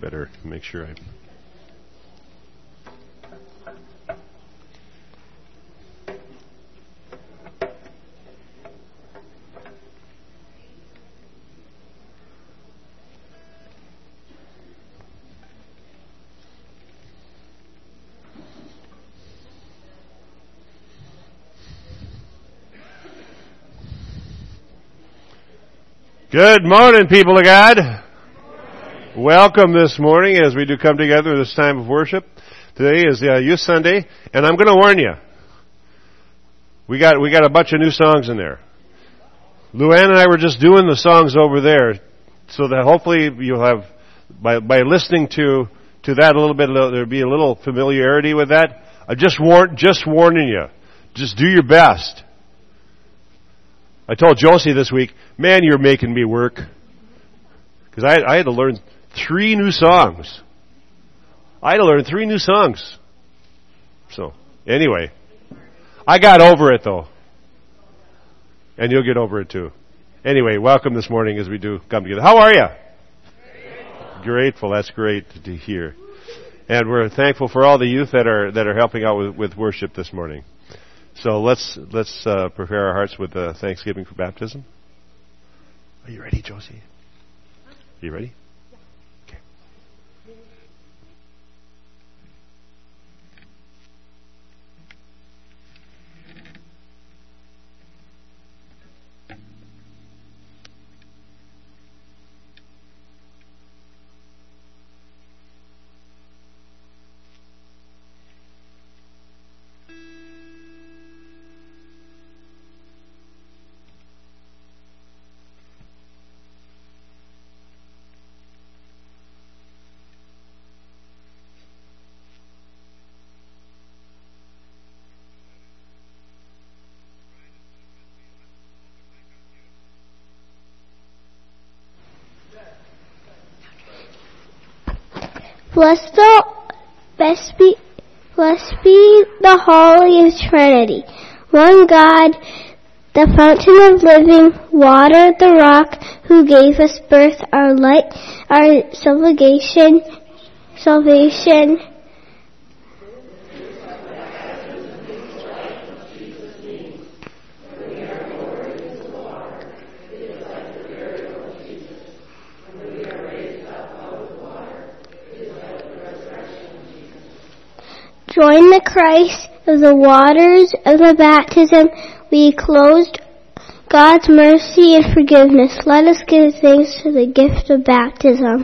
better make sure I... Good morning, people of God. Welcome this morning as we do come together this time of worship. Today is Youth Sunday, and I'm going to warn you. We got a bunch of new songs in there. Luann and I were just doing the songs over there, so that hopefully you'll have, by listening to that a little bit, there'll be a little familiarity with that. I'm just warning you. Just do your best. I told Josie this week, man, you're making me work. Because I had to learn 3 new songs. So, anyway. I got over it, though. And you'll get over it, too. Anyway, welcome this morning as we do come together. How are you? Grateful. That's great to hear. And we're thankful for all the youth that are helping out with worship this morning. So let's prepare our hearts with thanksgiving for baptism. Are you ready, Josie? Are you ready? Okay. Blessed be the Holy Trinity, one God, the fountain of living water, the rock, who gave us birth, our light, our salvation. Join the Christ of the waters of the baptism. We closed God's mercy and forgiveness. Let us give thanks to the gift of baptism.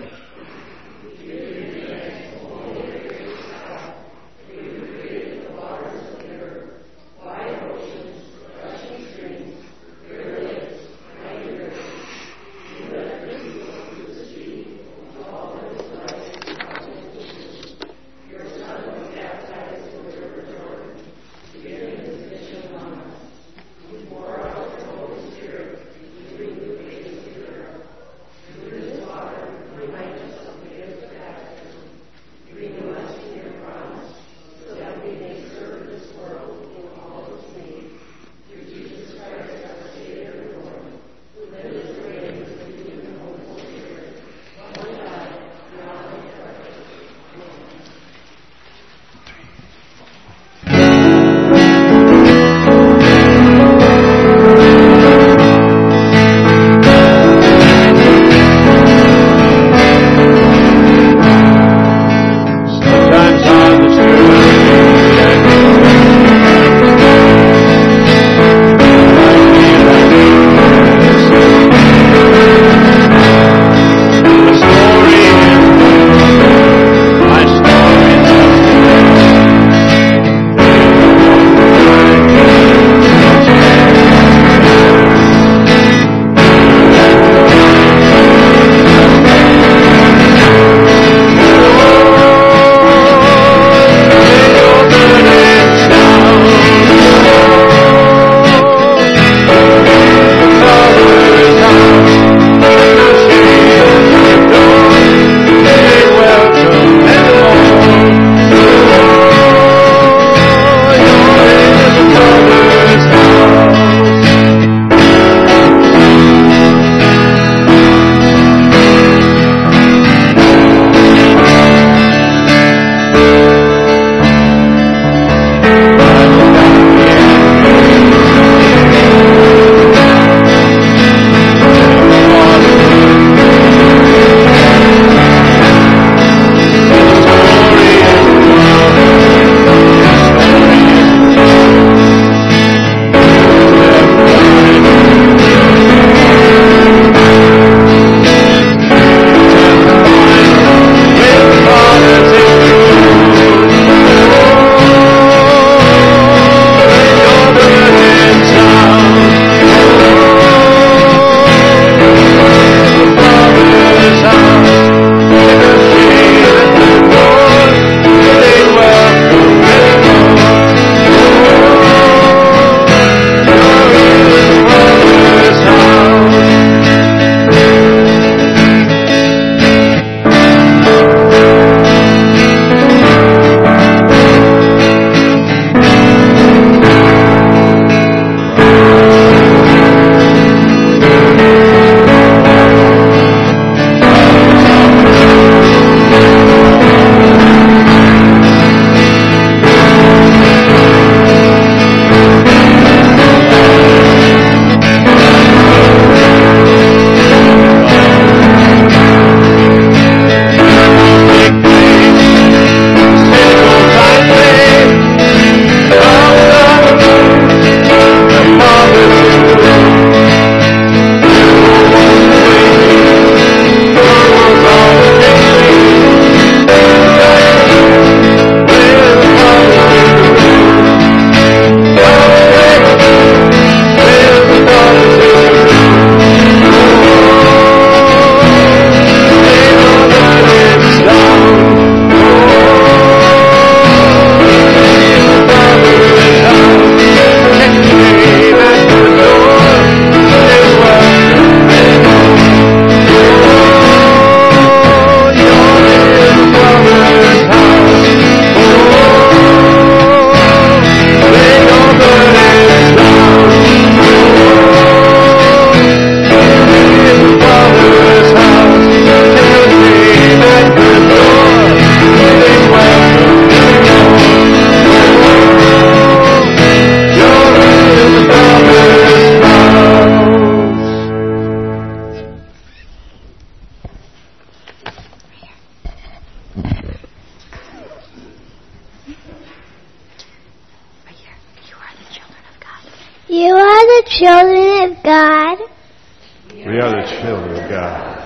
children of God. We are the children of God.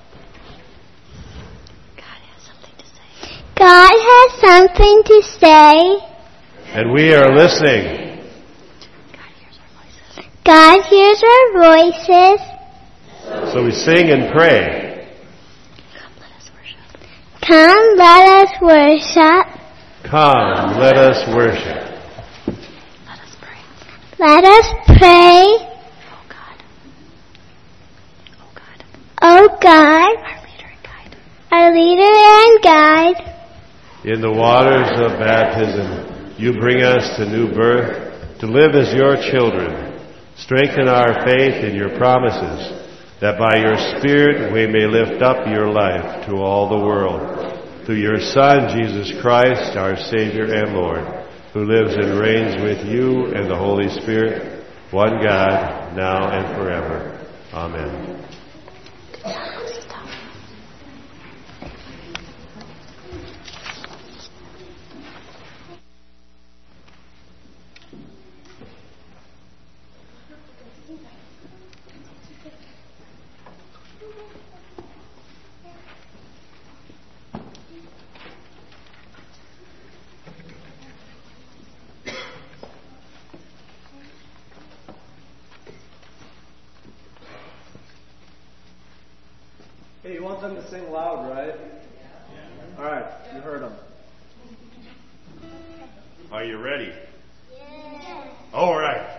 God has something to say. And we are listening. God hears our voices. So we sing and pray. Come, let us worship. Come, let us worship. Let us pray. Let us pray. Oh God, our leader and guide. In the waters of baptism, you bring us to new birth, to live as your children. Strengthen our faith in your promises, that by your Spirit we may lift up your life to all the world. Through your Son, Jesus Christ, our Savior and Lord, who lives and reigns with you and the Holy Spirit, one God, now and forever. Amen. Hey, you want them to sing loud, right? All right, you heard them. Are you ready? Yes. All right.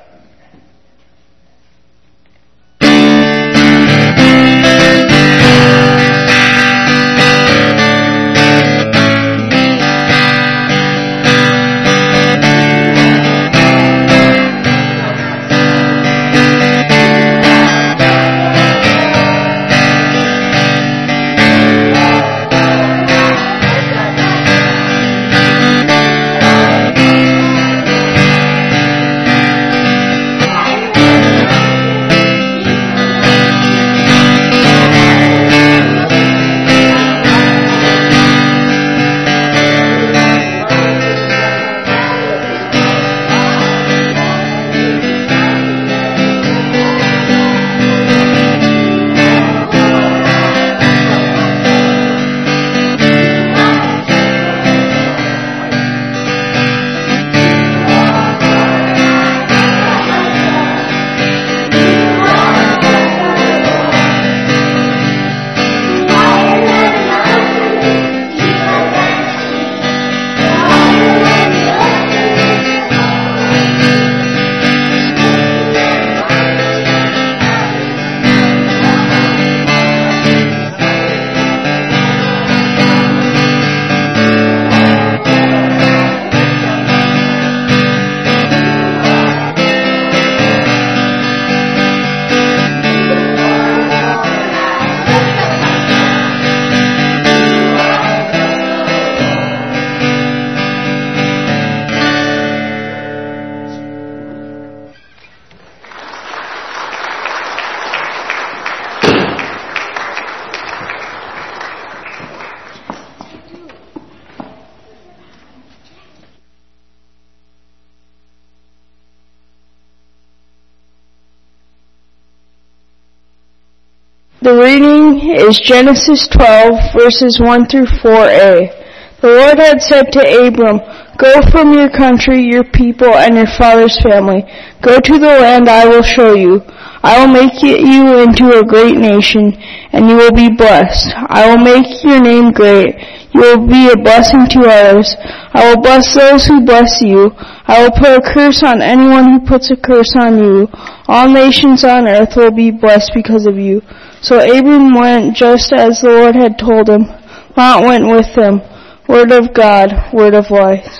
The reading is Genesis 12, verses 1 through 4a. The Lord had said to Abram, "Go from your country, your people, and your father's family. Go to the land I will show you. I will make you into a great nation, and you will be blessed. I will make your name great. You will be a blessing to others. I will bless those who bless you. I will put a curse on anyone who puts a curse on you. All nations on earth will be blessed because of you." So Abram went just as the Lord had told him. Lot went with him. Word of God, word of life.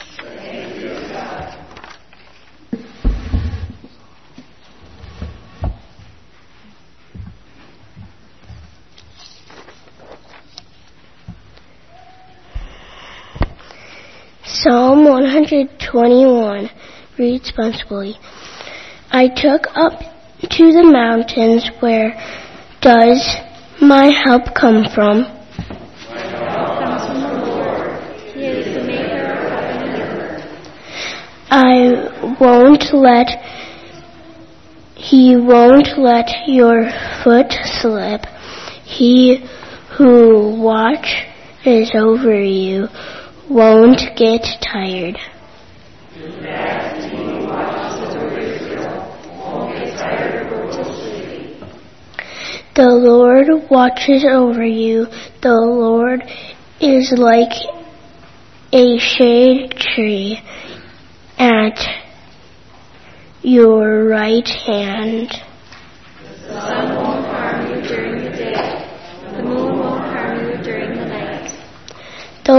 Psalm 121 reads responsibly. I took up to the mountains. Where does my help come from? My help comes from the Lord. He is the maker of heaven and earth. I won't let He won't let your foot slip. He who watches over you won't get tired. The Lord watches over you. The Lord is like a shade tree at your right hand. The sun won't harm you during the day. The moon won't harm you during the night. The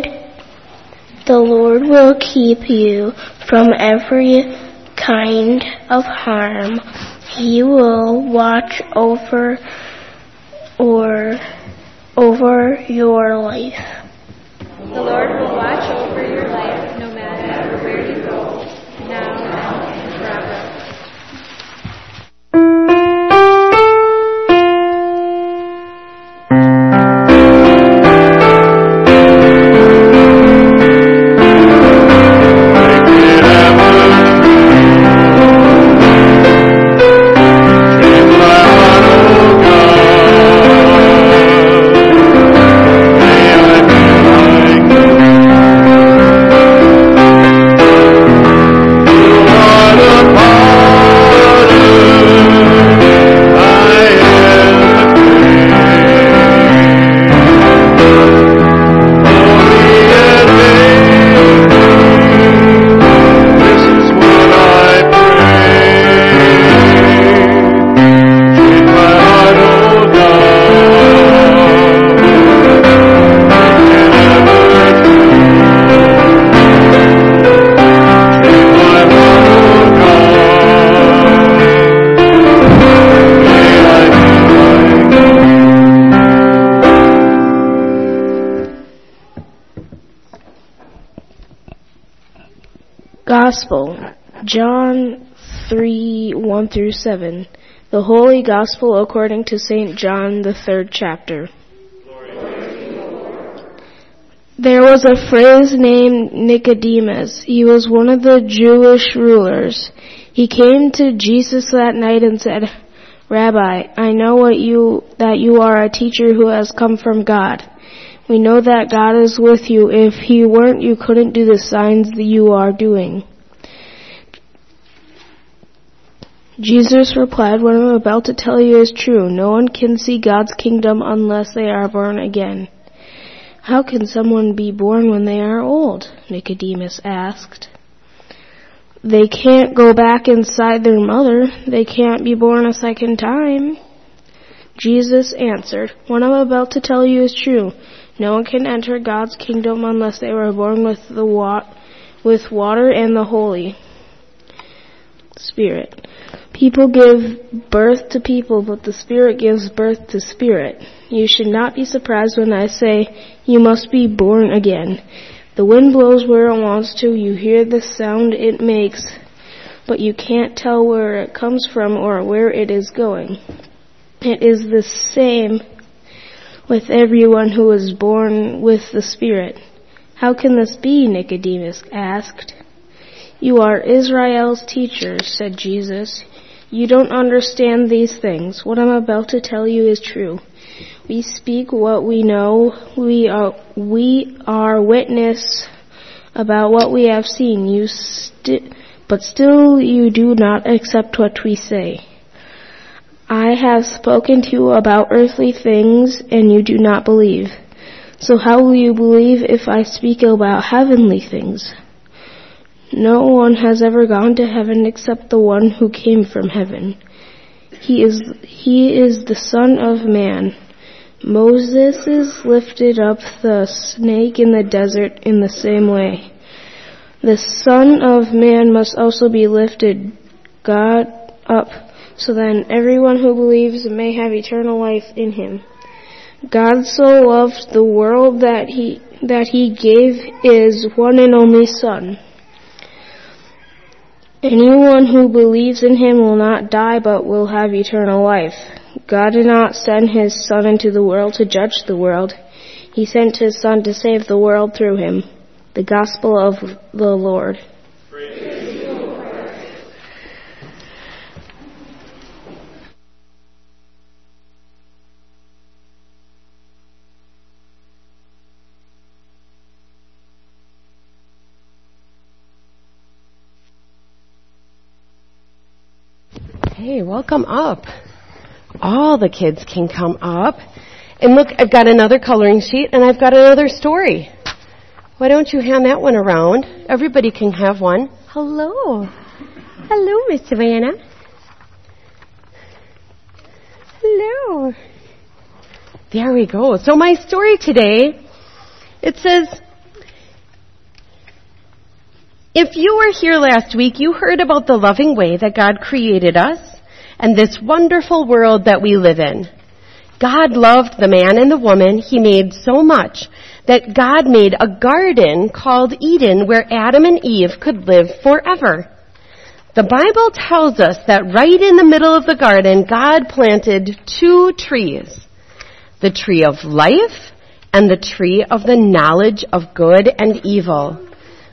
Lord will keep you from every kind of harm. He will watch over your life. The Lord will watch over your life no matter where you go, now and forever. Gospel, John 3:1-7. The Holy Gospel according to St. John, the 3rd chapter. There was a Pharisee named Nicodemus. He was one of the Jewish rulers. He came to Jesus that night and said, "Rabbi, I know that you are a teacher who has come from God. We know that God is with you. If he weren't, you couldn't do the signs that you are doing." Jesus replied, "What I'm about to tell you is true. No one can see God's kingdom unless they are born again." "How can someone be born when they are old?" Nicodemus asked. "They can't go back inside their mother. They can't be born a second time." Jesus answered, "What I'm about to tell you is true. No one can enter God's kingdom unless they were born with water and the Holy Spirit. People give birth to people, but the Spirit gives birth to spirit. You should not be surprised when I say you must be born again. The wind blows where it wants to. You hear the sound it makes, but you can't tell where it comes from or where it is going. It is the same with everyone who is born with the Spirit." "How can this be?" Nicodemus asked. "You are Israel's teacher," said Jesus. "You don't understand these things. What I'm about to tell you is true. We speak what we know. We are witness about what we have seen. But still you do not accept what we say. I have spoken to you about earthly things, and you do not believe. So how will you believe if I speak about heavenly things? No one has ever gone to heaven except the one who came from heaven. He is the Son of Man. Moses lifted up the snake in the desert in the same way. The Son of Man must also be lifted up, so that everyone who believes may have eternal life in him. God so loved the world that he gave his one and only Son. Anyone who believes in him will not die but will have eternal life. God did not send his Son into the world to judge the world. He sent his Son to save the world through him. The Gospel of the Lord. Okay, welcome up. All the kids can come up. And look, I've got another coloring sheet and I've got another story. Why don't you hand that one around? Everybody can have one. Hello. Hello, Miss Savannah. Hello. There we go. So my story today, it says, if you were here last week, you heard about the loving way that God created us and this wonderful world that we live in. God loved the man and the woman He made so much that God made a garden called Eden where Adam and Eve could live forever. The Bible tells us that right in the middle of the garden, God planted 2 trees, the tree of life and the tree of the knowledge of good and evil.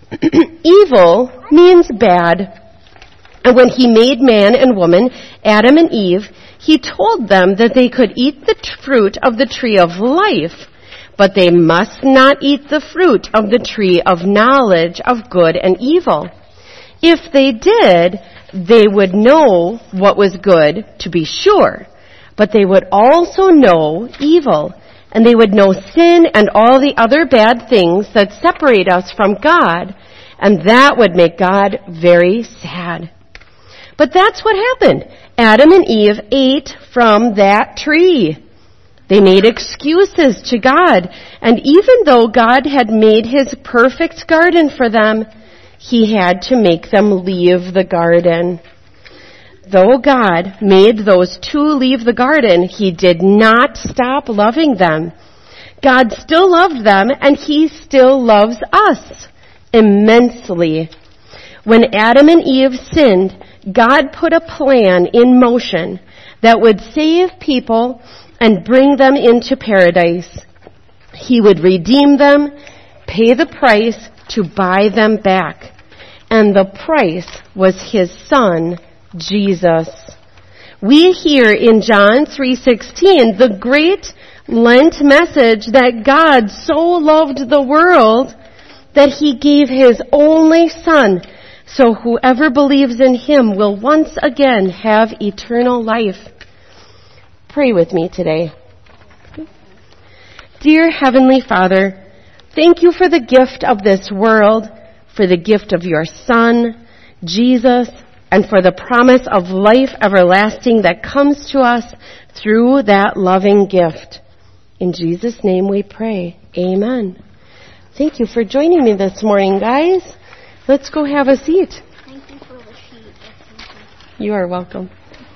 Evil means bad. And when He made man and woman, Adam and Eve, He told them that they could eat the fruit of the tree of life, but they must not eat the fruit of the tree of knowledge of good and evil. If they did, they would know what was good, to be sure, but they would also know evil, and they would know sin and all the other bad things that separate us from God, and that would make God very sad. But that's what happened. Adam and Eve ate from that tree. They made excuses to God, and even though God had made His perfect garden for them, He had to make them leave the garden. Though God made those 2 leave the garden, He did not stop loving them. God still loved them, and He still loves us immensely. When Adam and Eve sinned, God put a plan in motion that would save people and bring them into paradise. He would redeem them, pay the price to buy them back. And the price was His Son, Jesus. We hear in John 3:16 the great Lent message that God so loved the world that He gave His only Son, so whoever believes in Him will once again have eternal life. Pray with me today. Dear Heavenly Father, thank You for the gift of this world, for the gift of Your Son, Jesus, and for the promise of life everlasting that comes to us through that loving gift. In Jesus' name we pray. Amen. Thank you for joining me this morning, guys. Let's go have a seat. Thank you for the sheet. You are welcome.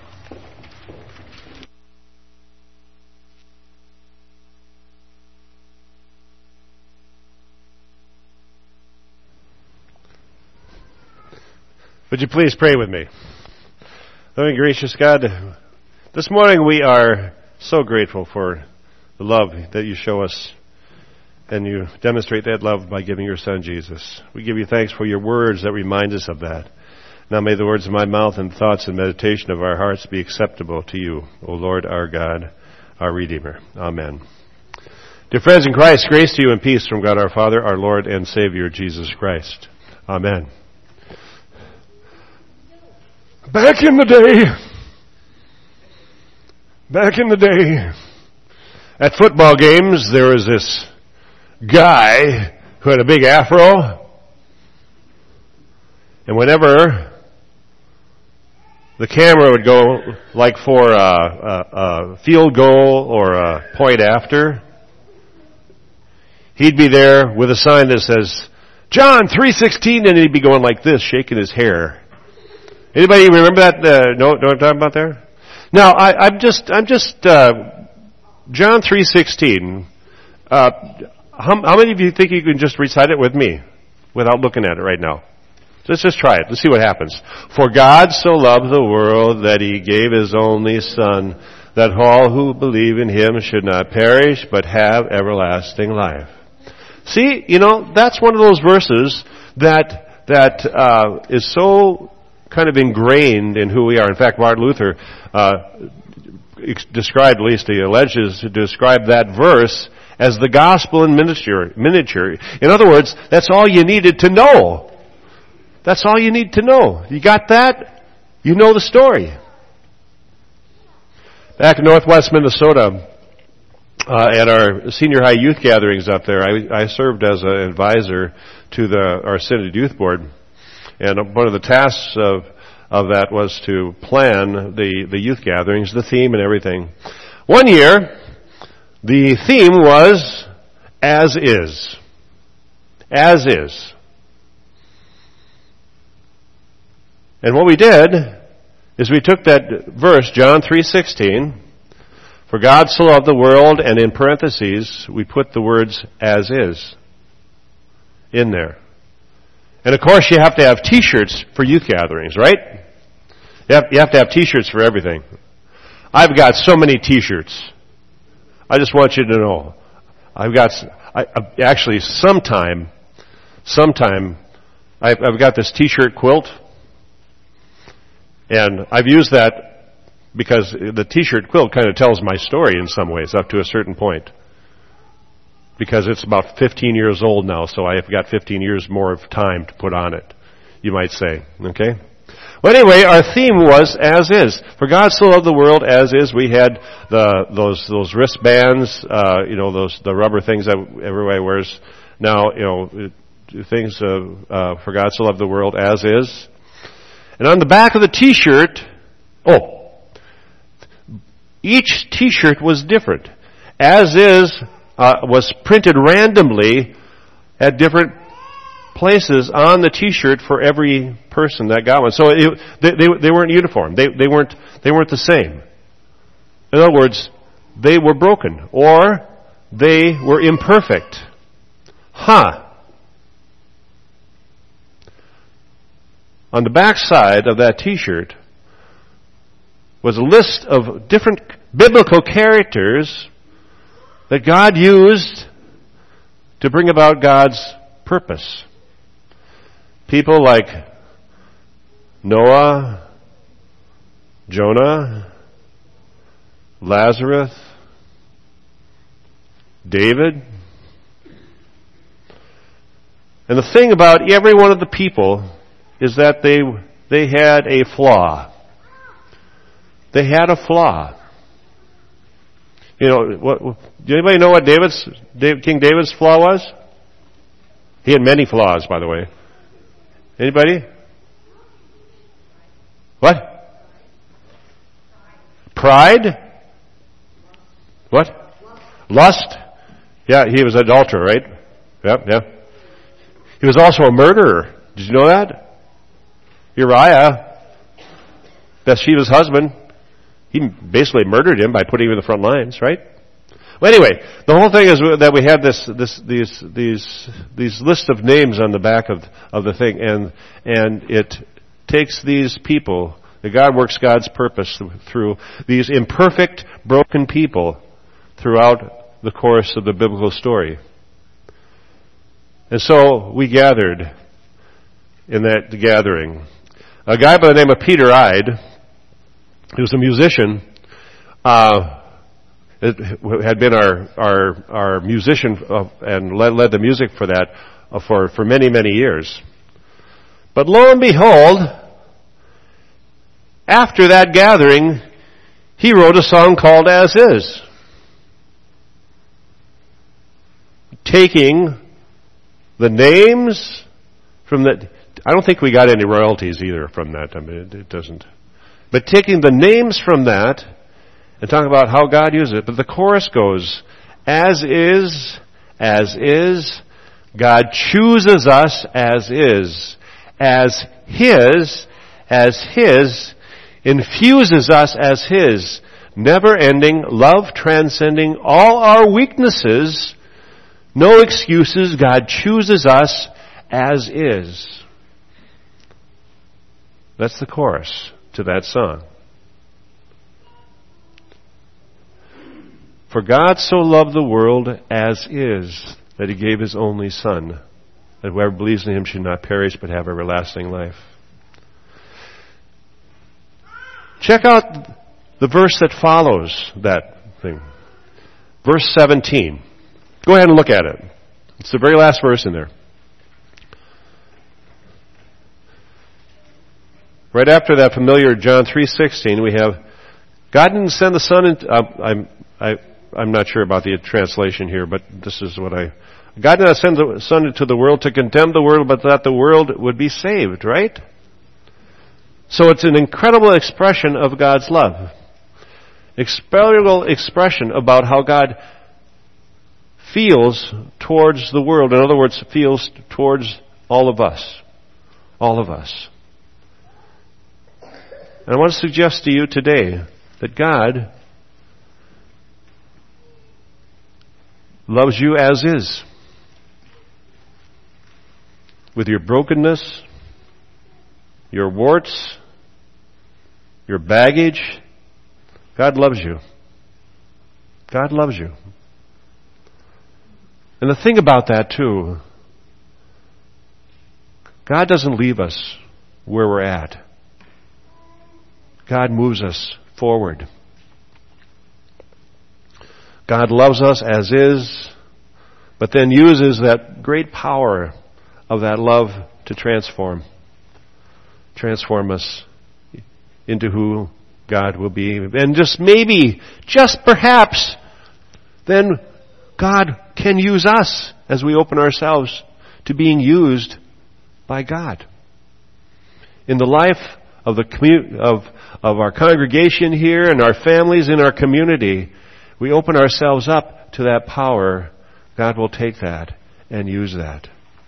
Would you please pray with me? Loving gracious God, this morning we are so grateful for the love that You show us, and You demonstrate that love by giving Your Son Jesus. We give You thanks for Your words that remind us of that. Now may the words of my mouth and thoughts and meditation of our hearts be acceptable to You, O Lord our God, our Redeemer. Amen. Dear friends in Christ, grace to you and peace from God our Father, our Lord and Savior, Jesus Christ. Amen. Back in the day, at football games, there was this guy who had a big afro, and whenever the camera would go, like for a field goal or a point after, he'd be there with a sign that says, John 3:16, and he'd be going like this, shaking his hair. Anybody remember that? Know what I'm talking about there? Now, I'm just John 3:16. How many of you think you can just recite it with me without looking at it right now? Let's just try it. Let's see what happens. For God so loved the world that He gave His only Son, that all who believe in Him should not perish but have everlasting life. See, that's one of those verses that is so kind of ingrained in who we are. In fact, Martin Luther described, at least he alleges to describe that verse as the gospel in miniature. In other words, that's all you needed to know. That's all you need to know. You got that? You know the story. Back in northwest Minnesota, at our senior high youth gatherings up there, I served as an advisor to our Synod Youth Board. And one of the tasks of that was to plan the youth gatherings, the theme and everything. One year, the theme was, as is. As is. And what we did is we took that verse, John 3:16, for God so loved the world, and in parentheses, we put the words, as is, in there. And of course you have to have t-shirts for youth gatherings, right? You have to have t-shirts for everything. I've got so many t-shirts. I just want you to know. Actually, sometime, I've got this t-shirt quilt, and I've used that because the t-shirt quilt kind of tells my story in some ways up to a certain point. Because it's about 15 years old now, so I've got 15 years more of time to put on it, you might say. Okay? Well, anyway, our theme was as is. For God so loved the world as is. We had those wristbands, the rubber things that everybody wears now, things for God so loved the world as is. And on the back of the t-shirt, each t-shirt was different. As is was printed randomly at different places on the t-shirt for every person that got one. So they weren't uniform. They weren't the same. In other words, they were broken or they were imperfect. On the back side of that t-shirt was a list of different biblical characters that God used to bring about God's purpose. People like Noah, Jonah, Lazarus, David. And the thing about every one of the people is that they had a flaw. They had a flaw. Do anybody know what King David's flaw was? He had many flaws, by the way. Anybody? What? Pride? What? Lust? Yeah, he was an adulterer, right? Yeah. He was also a murderer. Did you know that? Uriah, Bathsheba's husband, he basically murdered him by putting him in the front lines, right? Well, anyway, the whole thing is that we have these list of names on the back of the thing, and it takes these people, that God works God's purpose through these imperfect, broken people throughout the course of the biblical story. And so we gathered in that gathering. A guy by the name of Peter Ide, he was a musician, had been our musician and led the music for that for many, many years. But lo and behold, after that gathering, he wrote a song called As Is. Taking the names from that, I don't think we got any royalties either from that. I mean, it doesn't. But taking the names from that and talking about how God uses it. But the chorus goes, as is, God chooses us as is, as His, infuses us as His, never-ending, love transcending all our weaknesses, no excuses, God chooses us as is. That's the chorus to that song. For God so loved the world as is, that He gave His only Son, that whoever believes in Him should not perish but have everlasting life. Check out the verse that follows that thing. Verse 17. Go ahead and look at it. It's the very last verse in there. Right after that familiar John 3:16, we have God didn't send the Son into, I'm not sure about the translation here, but this is what God did not send the Son into the world to condemn the world, but that the world would be saved, right? So it's an incredible expression of God's love. Incredible expression about how God feels towards the world. In other words, feels towards all of us. All of us. And I want to suggest to you today that God loves you as is. With your brokenness, your warts, your baggage, God loves you. God loves you. And the thing about that too, God doesn't leave us where we're at. God moves us forward. God loves us as is, but then uses that great power of that love to transform us into who God will be. And just maybe, just perhaps, then God can use us as we open ourselves to being used by God. In the life of the of our congregation here and our families in our community, we open ourselves up to that power. God will take that and use that.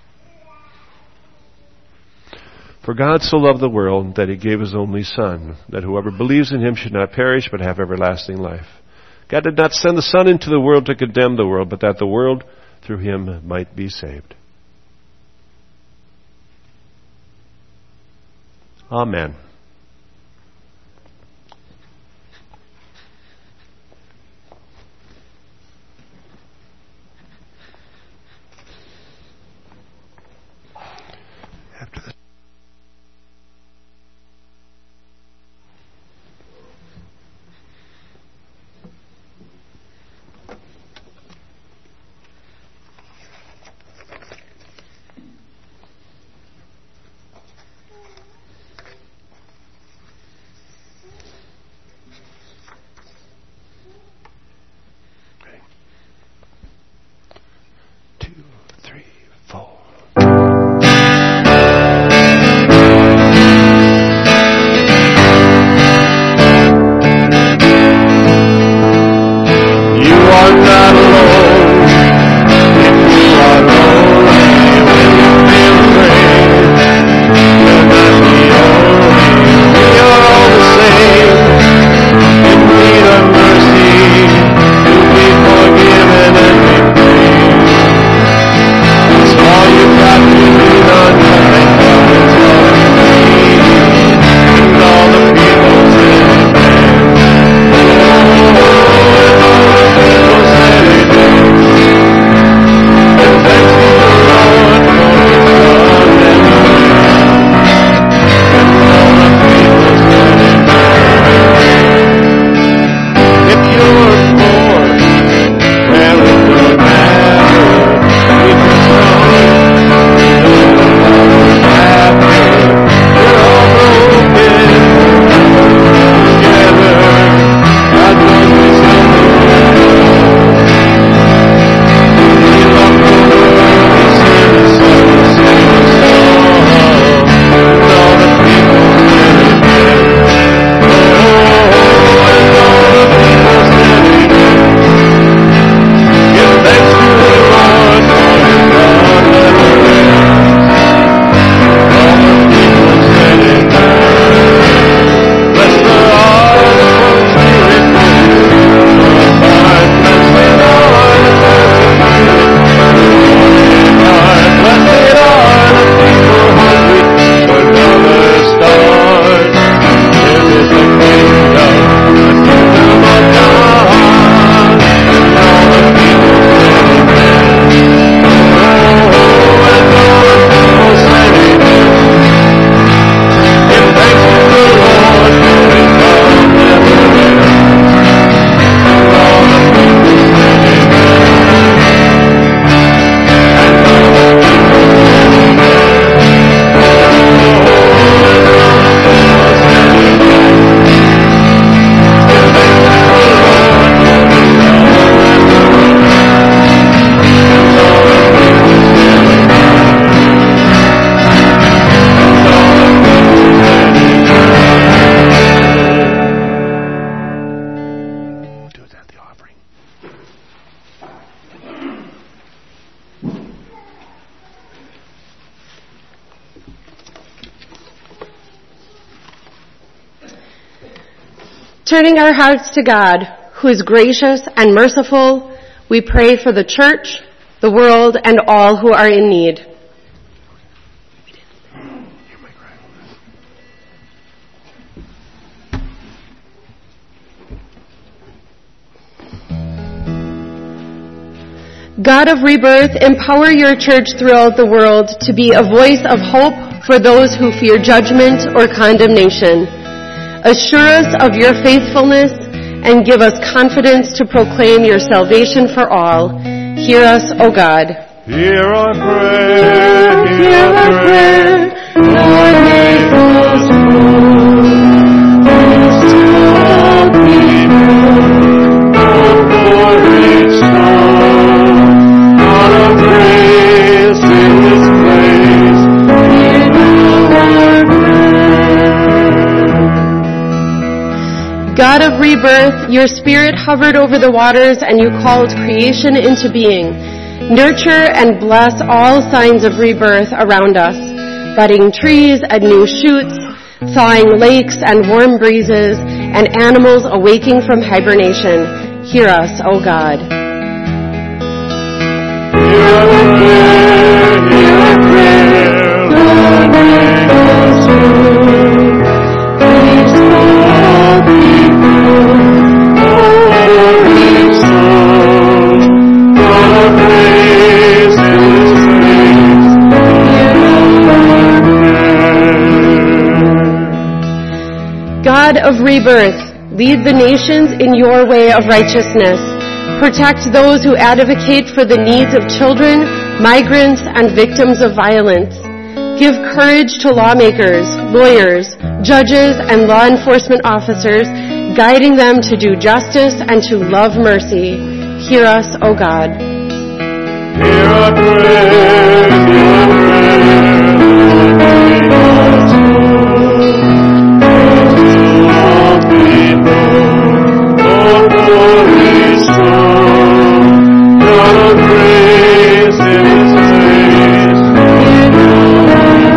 For God so loved the world that He gave His only Son, that whoever believes in Him should not perish but have everlasting life. God did not send the Son into the world to condemn the world, but that the world through Him might be saved. Amen. After this. turning our hearts to God, who is gracious and merciful, we pray for the church, the world, and all who are in need. God of rebirth, empower your church throughout the world to be a voice of hope for those who fear judgment or condemnation. Assure us of your faithfulness and give us confidence to proclaim your salvation for all. Hear us, O God. Hear our prayer, hear our prayer. Lord, make us whole. Peace to all people. For each soul, God of grace in this place, hear our prayer. God of rebirth, your spirit hovered over the waters and you called creation into being. Nurture and bless all signs of rebirth around us, budding trees and new shoots, thawing lakes and warm breezes, and animals awaking from hibernation. Hear us, O God. Hear our prayer, hear our prayer. Lord, make us whole. Peace for all people, for each soul. God of grace in this place, hear our prayer. God of rebirth, lead the nations in your way of righteousness. Protect those who advocate for the needs of children, migrants, and victims of violence. Give courage to lawmakers, lawyers, judges, and law enforcement officers, guiding them to do justice and to love mercy. Hear us, O God. Hear our prayer, hear our prayer. Lord, make us whole. Peace to all people, for each soul. God of grace in this place, hear our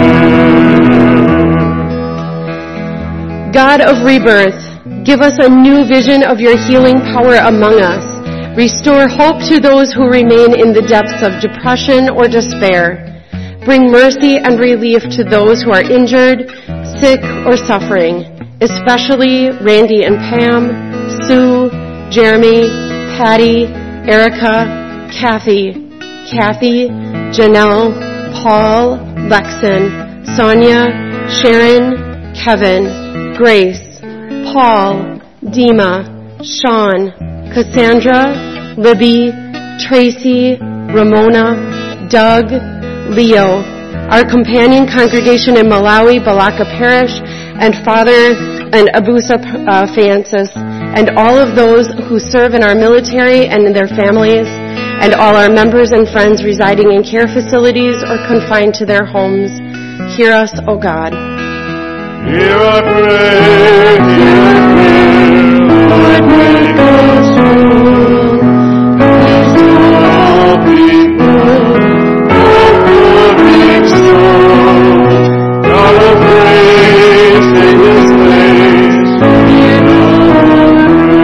prayer. God of rebirth, give us a new vision of your healing power among us. Restore hope to those who remain in the depths of depression or despair. Bring mercy and relief to those who are injured, sick, or suffering, especially Randy and Pam, Sue, Jeremy, Patty, Erica, Kathy, Janelle, Paul, Lexon, Sonia, Sharon, Kevin, Grace, Paul, Dima, Sean, Cassandra, Libby, Tracy, Ramona, Doug, Leo, our companion congregation in Malawi, Balaka Parish, and Father and Abusa Francis, and all of those who serve in our military and in their families, and all our members and friends residing in care facilities or confined to their homes. Hear us, O God. Hear our prayer, hear our prayer. Lord, make us whole. Peace to all people, for each soul. God of grace in this place, hear our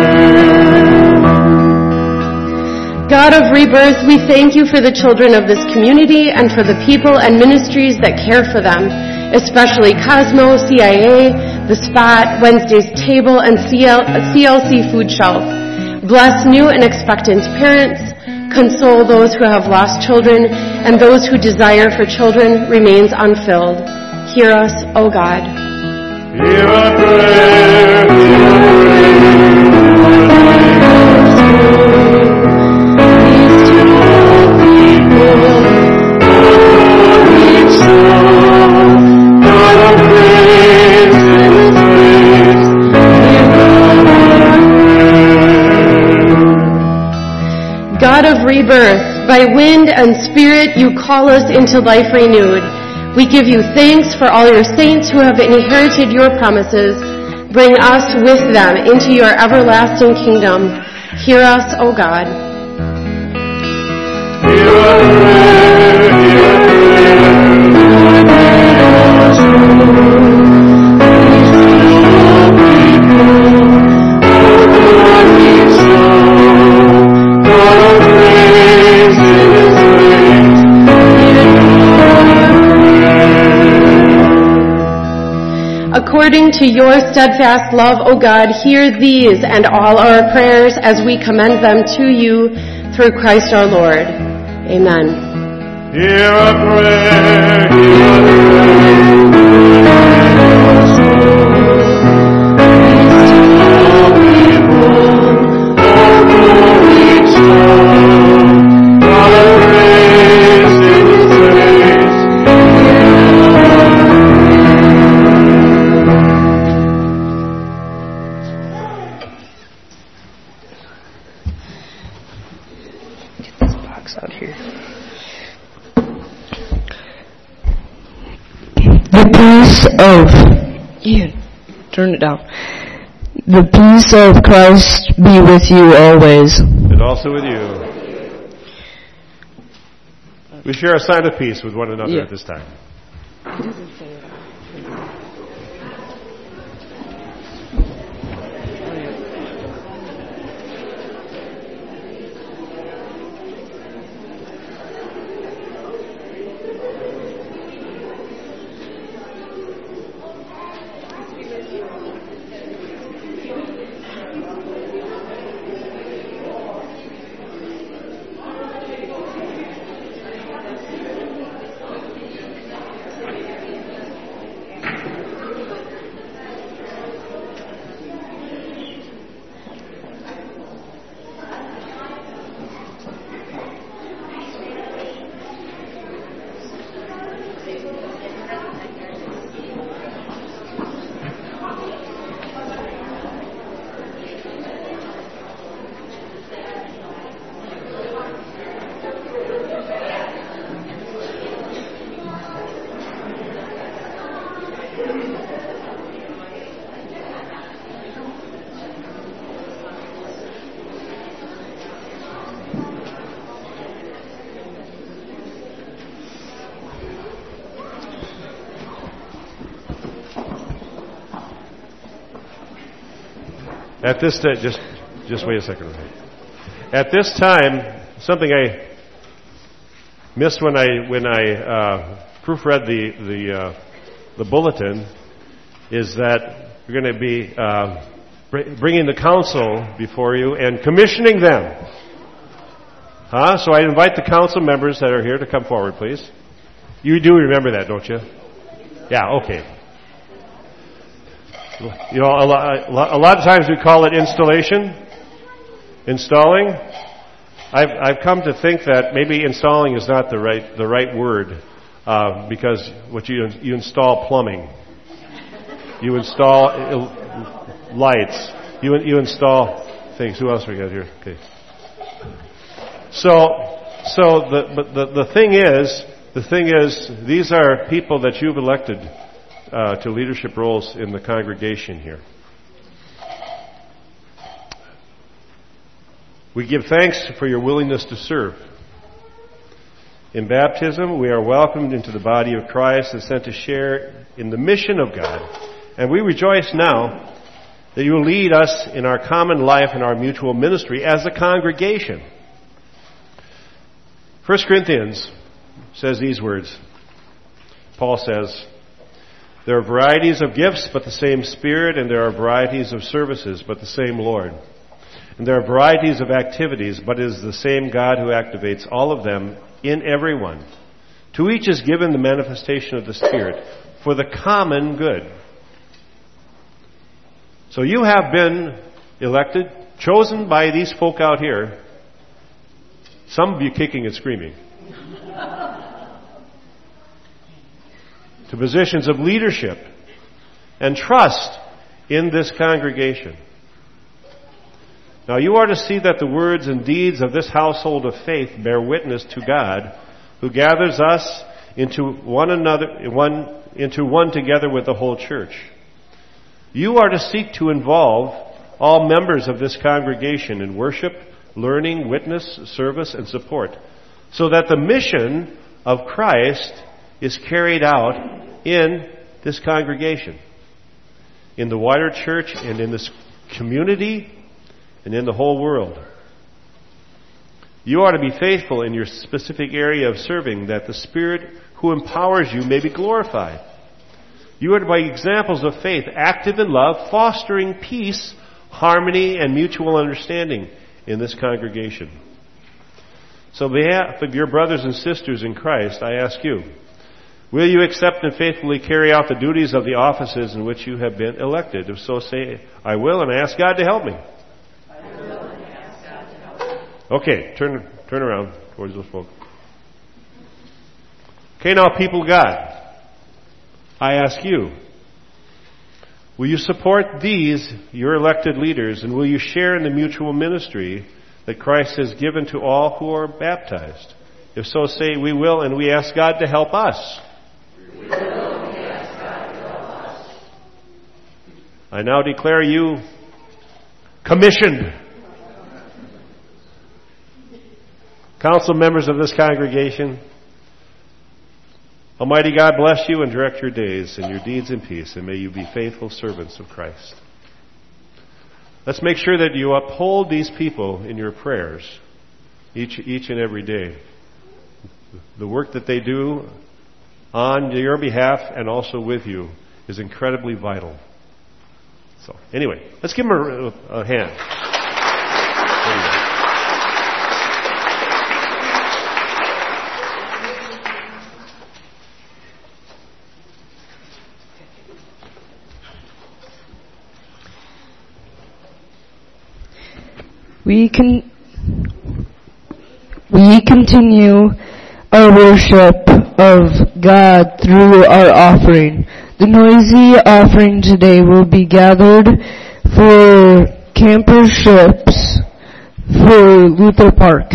prayer. God of rebirth, we thank you for the children of this community and for the people and ministries that care for them, especially Cosmo, CIA, The Spot, Wednesday's Table, and CLC Food Shelf. Bless new and expectant parents, console those who have lost children, and those who desire for children remains unfilled. Hear us, O God. Hear our prayer, hear our prayer. Peace to all people, for each soul. God of grace in this place, hear our prayer. God of rebirth, by wind and spirit you call us into life renewed. We give you thanks for all your saints who have inherited your promises. Bring us with them into your everlasting kingdom. Hear us, O God. Hear our prayer, hear our prayer. Lord, make us whole. Peace to all people. according to your steadfast love, O God, hear these and all our prayers as we commend them to you through Christ our Lord. Amen. Hear our prayer, hear our out here. The peace of Ian, turn it down. The peace of Christ be with you always. And also with you. We share a sign of peace with one another at this time. At this time, just wait a second. At this time, something I missed when I proofread the bulletin is that we're going to be bringing the council before you and commissioning them. So I invite the council members that are here to come forward, please. You do remember that, don't you? Yeah. Okay. You know, a lot of times we call it installation, installing. I've come to think that maybe installing is not the right word because what you install plumbing, you install lights, you install things. Who else we got here? Okay. So the thing is, these are people that you've elected to leadership roles in the congregation here. We give thanks for your willingness to serve. In baptism, we are welcomed into the body of Christ and sent to share in the mission of God. And we rejoice now that you will lead us in our common life and our mutual ministry as a congregation. 1 Corinthians says these words. Paul says, there are varieties of gifts, but the same Spirit, and there are varieties of services, but the same Lord. And there are varieties of activities, but it is the same God who activates all of them in everyone. To each is given the manifestation of the Spirit for the common good. So you have been elected, chosen by these folk out here, some of you kicking and screaming, to positions of leadership and trust in this congregation. Now you are to see that the words and deeds of this household of faith bear witness to God, who gathers us into one together with the whole church. You are to seek to involve all members of this congregation in worship, learning, witness, service, and support, so that the mission of Christ is carried out in this congregation, in the wider church, and in this community, and in the whole world. You are to be faithful in your specific area of serving, that the Spirit who empowers you may be glorified. You are to be examples of faith, active in love, fostering peace, harmony, and mutual understanding in this congregation. So on behalf of your brothers and sisters in Christ, I ask you, will you accept and faithfully carry out the duties of the offices in which you have been elected? If so, say, I will, and I ask God to help me. I will, and I ask God to help me. Okay, turn around towards those folks. Okay, now, people of God, I ask you, will you support these, your elected leaders, and will you share in the mutual ministry that Christ has given to all who are baptized? If so, say, we will, and we ask God to help us. We will, and we ask God to help us. I now declare you commissioned. Council members of this congregation, Almighty God bless you and direct your days and your deeds in peace, and may you be faithful servants of Christ. Let's make sure that you uphold these people in your prayers each and every day. The work that they do on your behalf and also with you is incredibly vital. So, anyway, let's give them a hand. There you go. We continue our worship of God through our offering. The noisy offering today will be gathered for camper ships for Luther Park.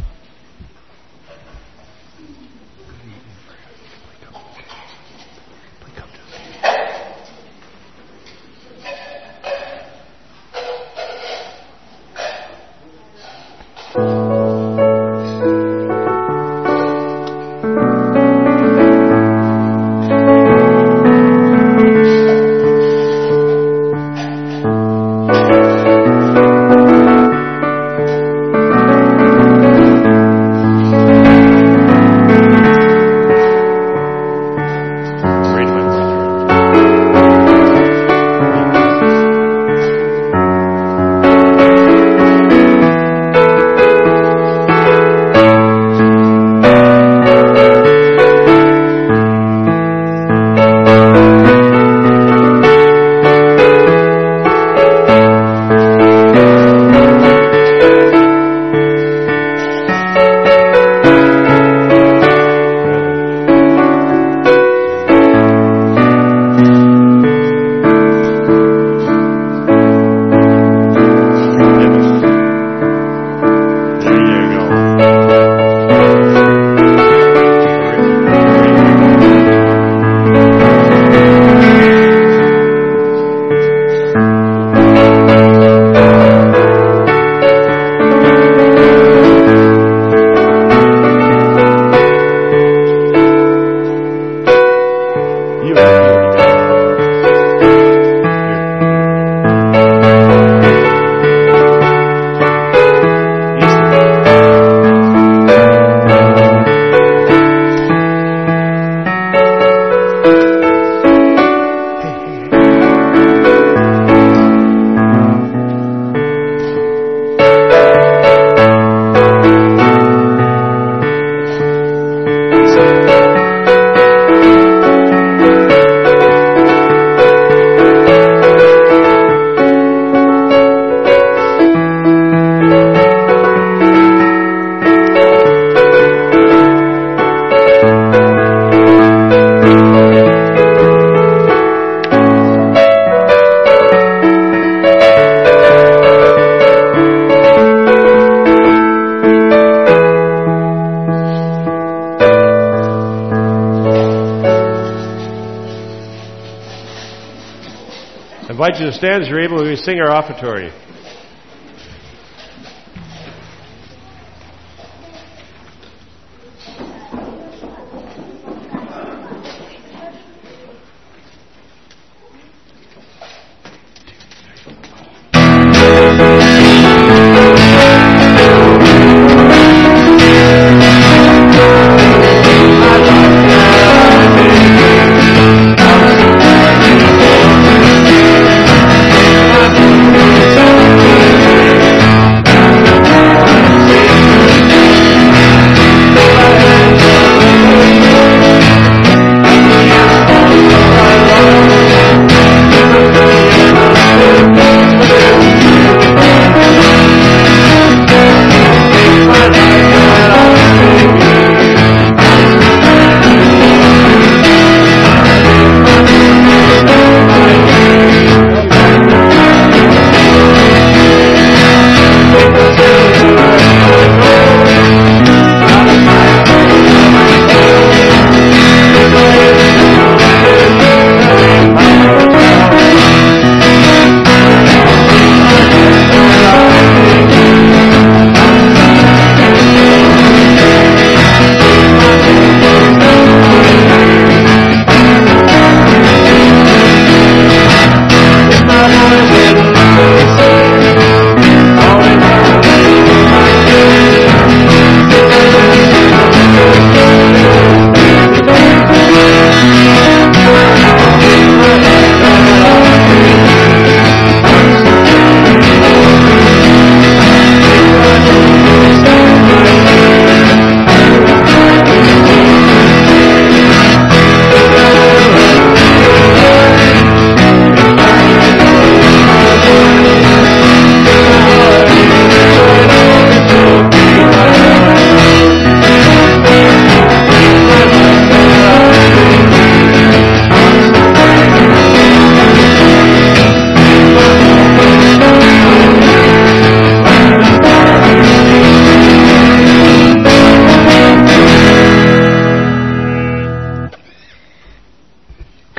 I invite you to stand as you're able to sing our offertory.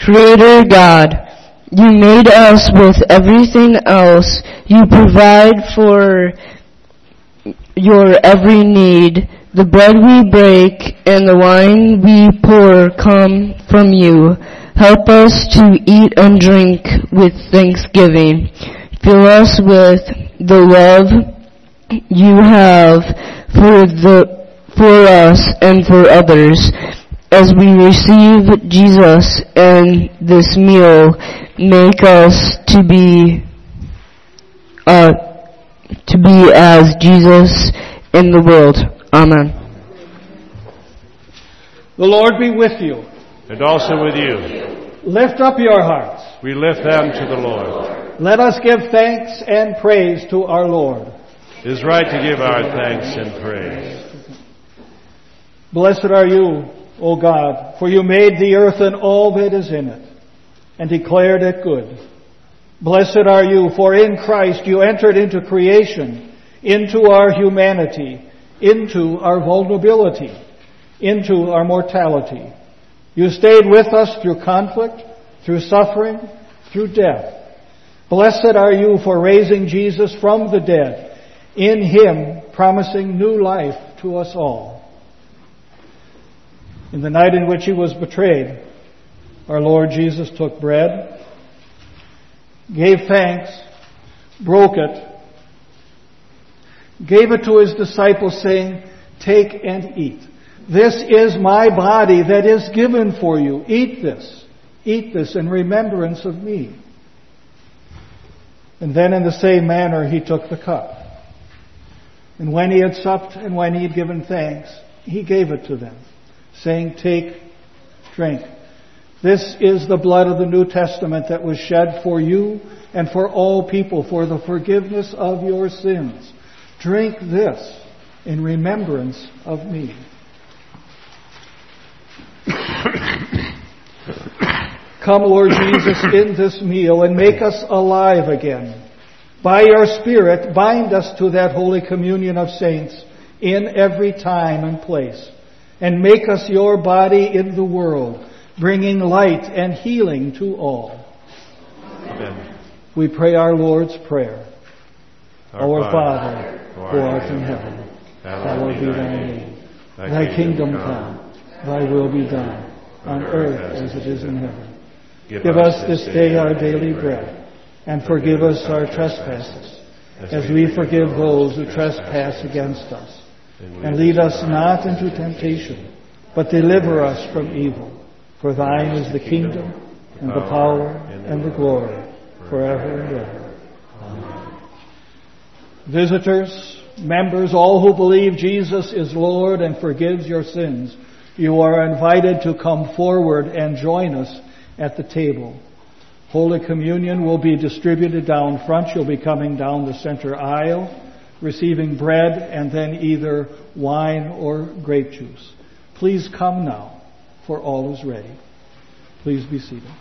Creator God, you made us with everything else. You provide for your every need. The bread we break and the wine we pour come from you. Help us to eat and drink with thanksgiving. Fill us with the love you have for us and for others. As we receive Jesus in this meal, make us to be as Jesus in the world. Amen. The Lord be with you. And also with you. Lift up your hearts. We lift them to the Lord. Let us give thanks and praise to our Lord. It is right to give our thanks and praise. Blessed are you, O God, for you made the earth and all that is in it, and declared it good. Blessed are you, for in Christ you entered into creation, into our humanity, into our vulnerability, into our mortality. You stayed with us through conflict, through suffering, through death. Blessed are you for raising Jesus from the dead, in Him promising new life to us all. In the night in which He was betrayed, our Lord Jesus took bread, gave thanks, broke it, gave it to His disciples, saying, "Take and eat. This is my body that is given for you. Eat this in remembrance of me." And then in the same manner He took the cup. And when He had supped and when He had given thanks, He gave it to them, saying, "Take, drink. This is the blood of the New Testament that was shed for you and for all people for the forgiveness of your sins. Drink this in remembrance of me." Come, Lord Jesus, in this meal and make us alive again. By your Spirit, bind us to that holy communion of saints in every time and place, and make us your body in the world, bringing light and healing to all. Amen. We pray our Lord's Prayer. Our Father, who art in heaven, hallowed be thy name. Thy kingdom come, thy will be done, on earth as it is in heaven. Give us this day our daily bread, and forgive us our trespasses, as we forgive those who trespass against us. And lead us not into temptation, but deliver us from evil. For thine is the kingdom, and the power, and the glory, forever and ever. Amen. Visitors, members, all who believe Jesus is Lord and forgives your sins, you are invited to come forward and join us at the table. Holy Communion will be distributed down front. You'll be coming down the center aisle, receiving bread and then either wine or grape juice. Please come now, for all is ready. Please be seated.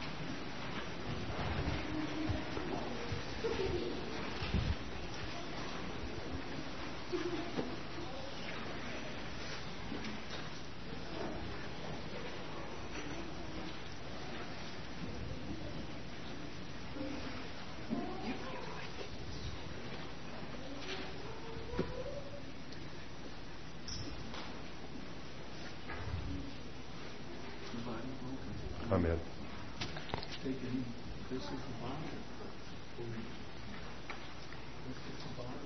Amen. This is the body. This is the body.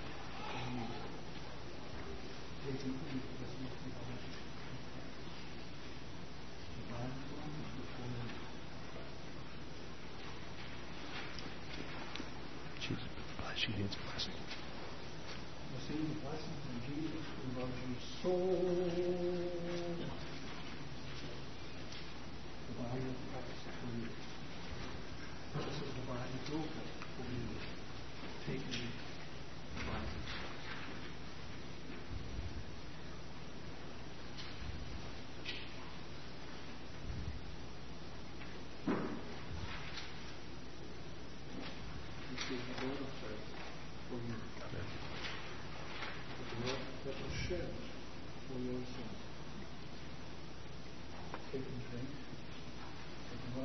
Jesus, bless you. It's a blessing. Receive the blessing from Jesus who loves you so. The body of Christ for you. This is the body broken for you. Take me by this is the blood of Christ for you. The blood that was shed for your sins. Take and drink.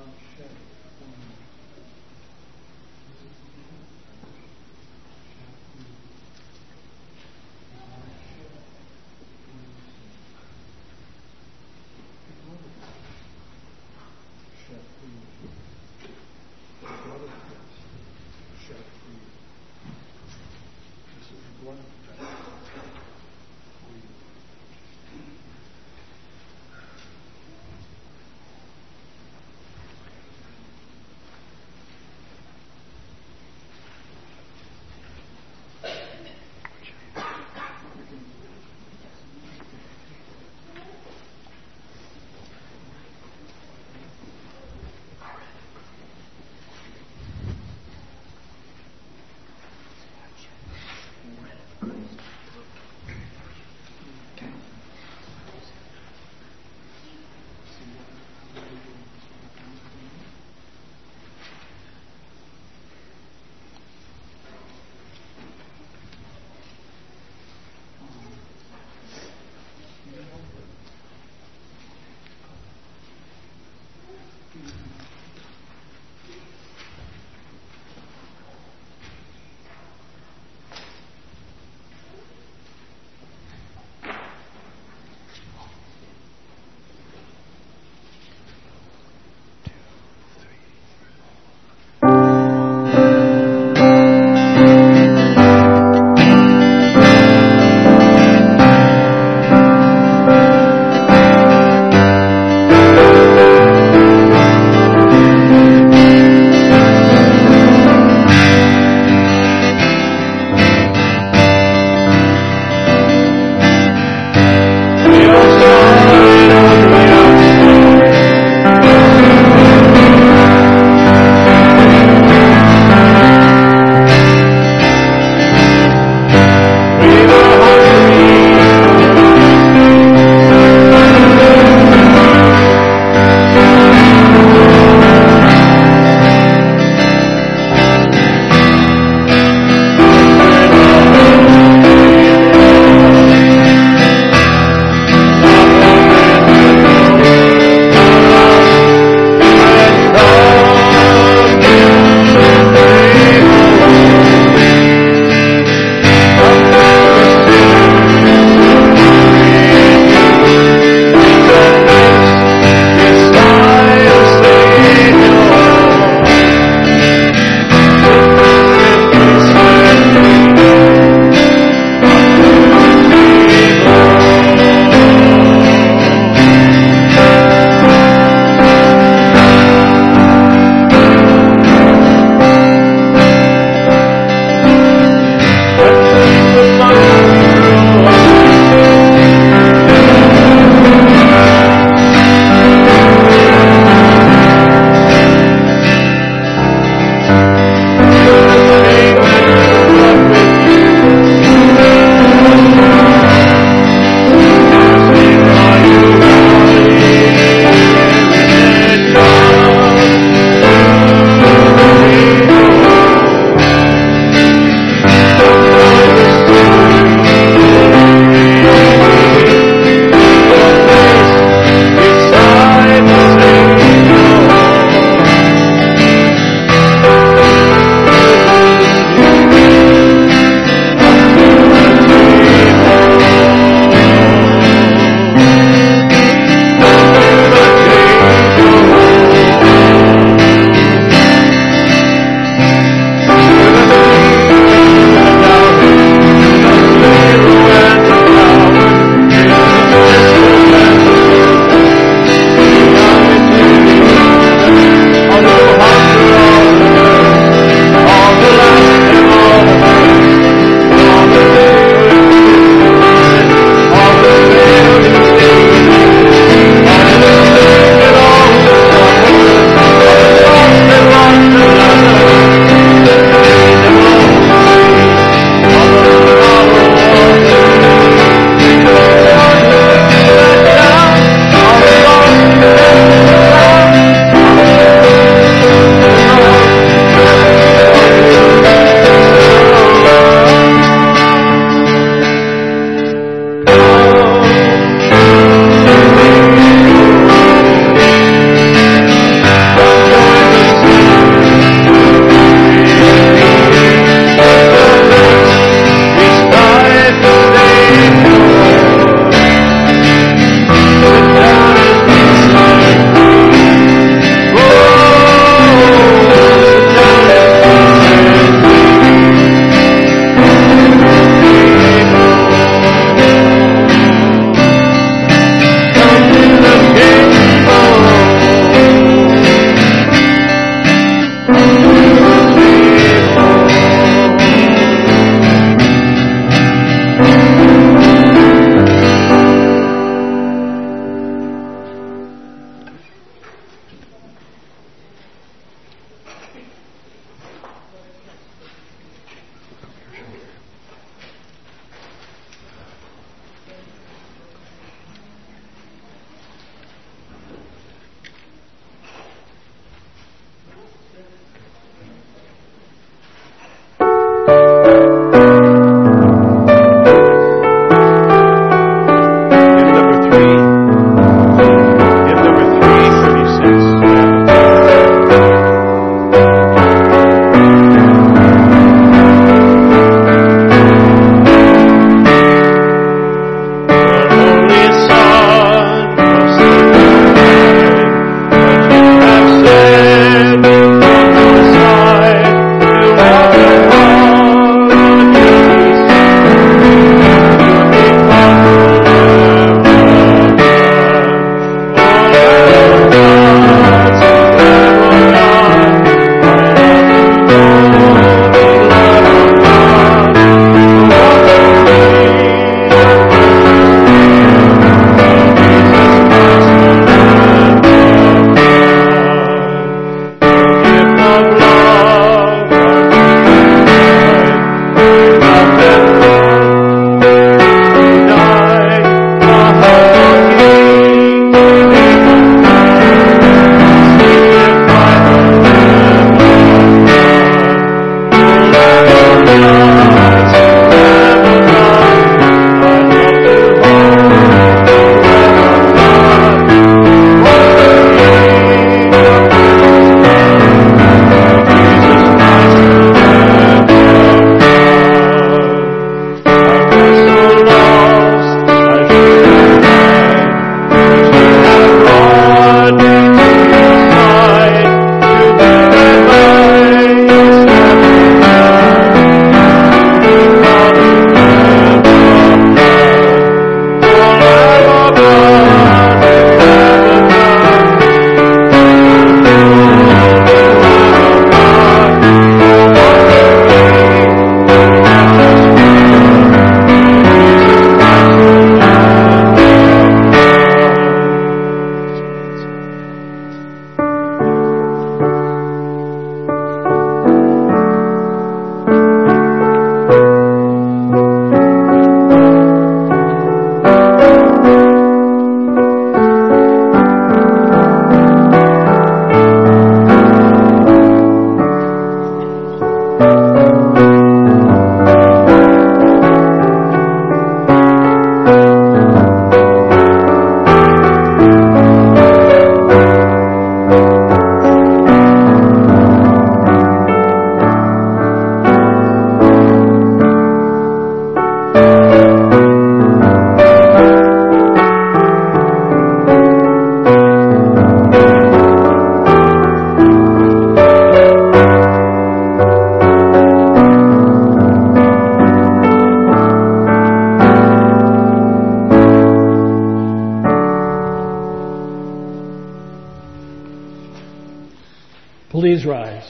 Please rise.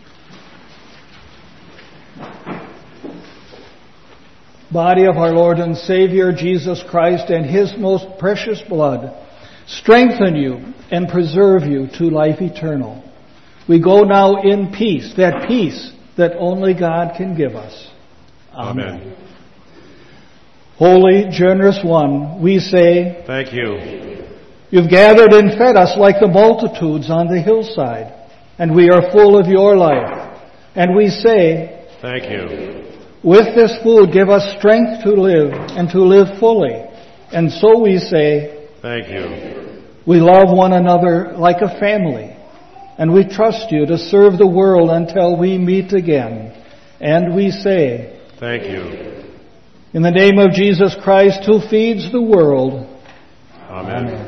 Body of our Lord and Savior Jesus Christ and His most precious blood, strengthen you and preserve you to life eternal. We go now in peace that only God can give us. Amen. Holy, generous One, we say, thank you. You've gathered and fed us like the multitudes on the hillside, and we are full of your life. And we say, thank you. With this food, give us strength to live and to live fully. And so we say, thank you. We love one another like a family, and we trust you to serve the world until we meet again. And we say, thank you. In the name of Jesus Christ, who feeds the world. Amen.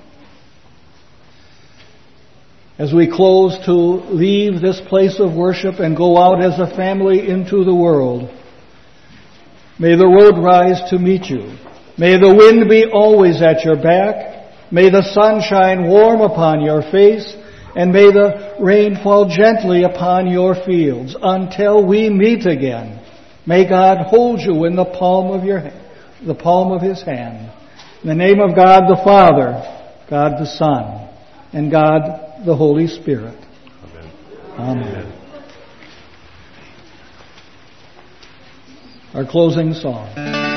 As we close to leave this place of worship and go out as a family into the world, may the road rise to meet you. May the wind be always at your back. May the sun shine warm upon your face. And may the rain fall gently upon your fields until we meet again. May God hold you in the palm of His hand. In the name of God the Father, God the Son, and God the Holy Spirit. Amen. Amen. Our closing song.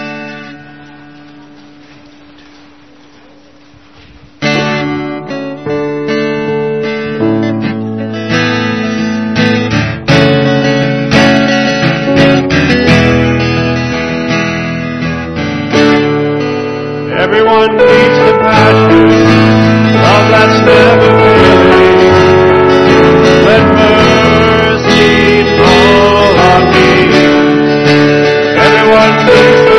Everyone needs compassion, love that's never failing. Let mercy fall on me. Everyone needs